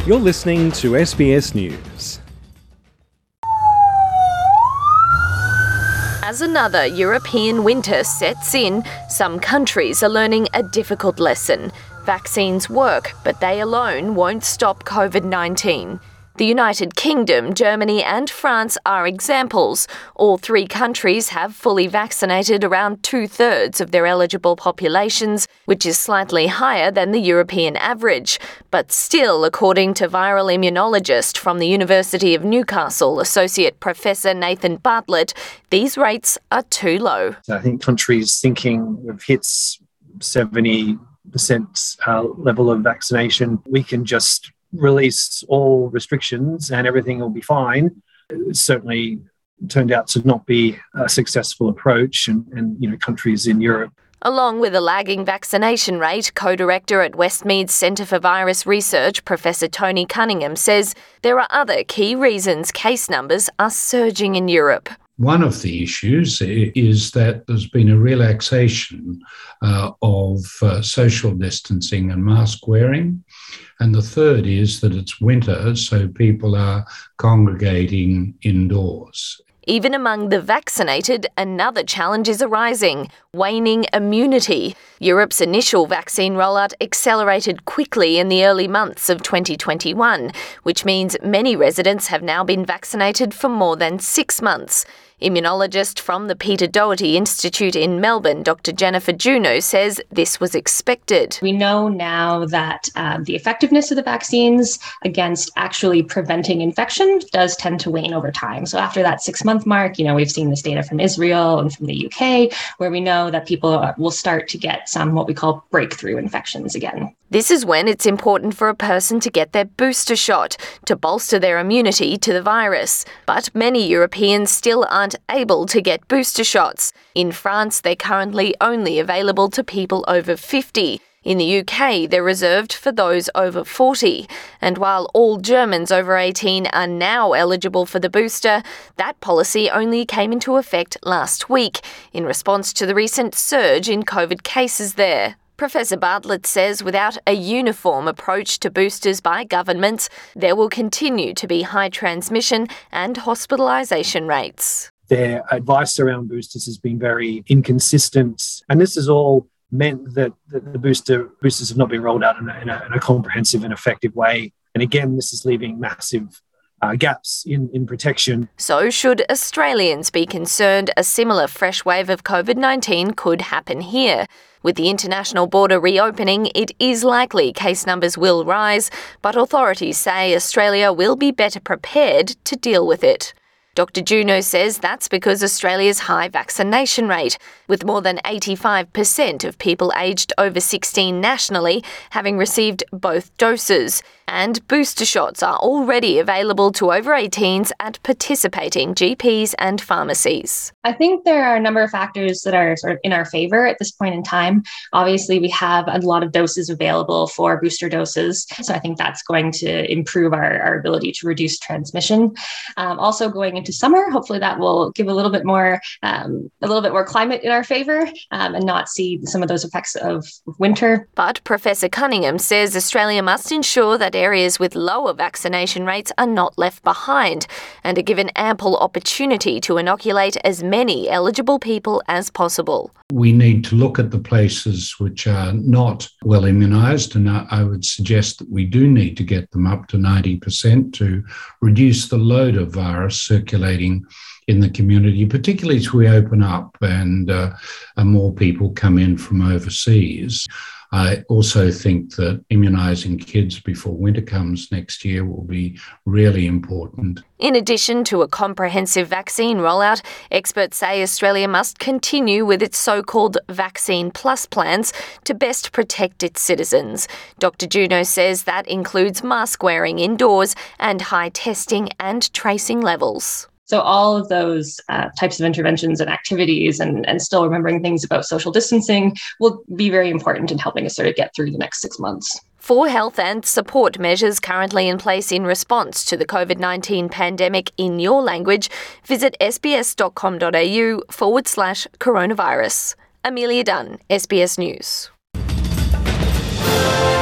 You're listening to SBS News. As another European winter sets in, some countries are learning a difficult lesson. Vaccines work, but they alone won't stop COVID-19. The United Kingdom, Germany and France are examples. All three countries have fully vaccinated around 2/3 of their eligible populations, which is slightly higher than the European average. But still, according to viral immunologist from the University of Newcastle, Associate Professor Nathan Bartlett, these rates are too low. I think countries thinking we've hit 70% level of vaccination, we can just release all restrictions and everything will be fine. It certainly turned out to not be a successful approach, and countries in Europe. Along with a lagging vaccination rate, co-director at Westmead's Centre for Virus Research, Professor Tony Cunningham, says there are other key reasons case numbers are surging in Europe. One of the issues is that there's been a relaxation of social distancing and mask wearing. And the third is that it's winter, so people are congregating indoors. Even among the vaccinated, another challenge is arising: waning immunity. Europe's initial vaccine rollout accelerated quickly in the early months of 2021, which means many residents have now been vaccinated for more than 6 months. Immunologist from the Peter Doherty Institute in Melbourne, Dr. Jennifer Juneau, says this was expected. We know now that the effectiveness of the vaccines against actually preventing infection does tend to wane over time. So after that 6-month mark, we've seen this data from Israel and from the UK, where we know that people will start to get some what we call breakthrough infections again. This is when it's important for a person to get their booster shot to bolster their immunity to the virus. But many Europeans still aren't able to get booster shots. In France, they're currently only available to people over 50. In the UK, they're reserved for those over 40. And while all Germans over 18 are now eligible for the booster, that policy only came into effect last week in response to the recent surge in COVID cases there. Professor Bartlett says without a uniform approach to boosters by governments, there will continue to be high transmission and hospitalisation rates. Their advice around boosters has been very inconsistent, and this has all meant that the boosters have not been rolled out in a comprehensive and effective way. And again, this is leaving massive gaps in protection. So should Australians be concerned a similar fresh wave of COVID-19 could happen here? With the international border reopening, it is likely case numbers will rise, but authorities say Australia will be better prepared to deal with it. Dr. Juneau says that's because Australia's high vaccination rate, with more than 85% of people aged over 16 nationally having received both doses. And booster shots are already available to over 18s at participating GPs and pharmacies. I think there are a number of factors that are sort of in our favour at this point in time. Obviously, we have a lot of doses available for booster doses, so I think that's going to improve our ability to reduce transmission. Also, going into summer, hopefully that will give a little bit more climate in our favour and not see some of those effects of winter. But Professor Cunningham says Australia must ensure that areas with lower vaccination rates are not left behind and are given ample opportunity to inoculate as many eligible people as possible. We need to look at the places which are not well immunised, and I would suggest that we do need to get them up to 90% to reduce the load of virus circulating in the community, particularly as we open up and more people come in from overseas. I also think that immunising kids before winter comes next year will be really important. In addition to a comprehensive vaccine rollout, experts say Australia must continue with its so-called Vaccine Plus plans to best protect its citizens. Dr. Juneau says that includes mask wearing indoors and high testing and tracing levels. So all of those types of interventions and activities and still remembering things about social distancing will be very important in helping us sort of get through the next 6 months. For health and support measures currently in place in response to the COVID-19 pandemic in your language, visit sbs.com.au/coronavirus. Amelia Dunn, SBS News.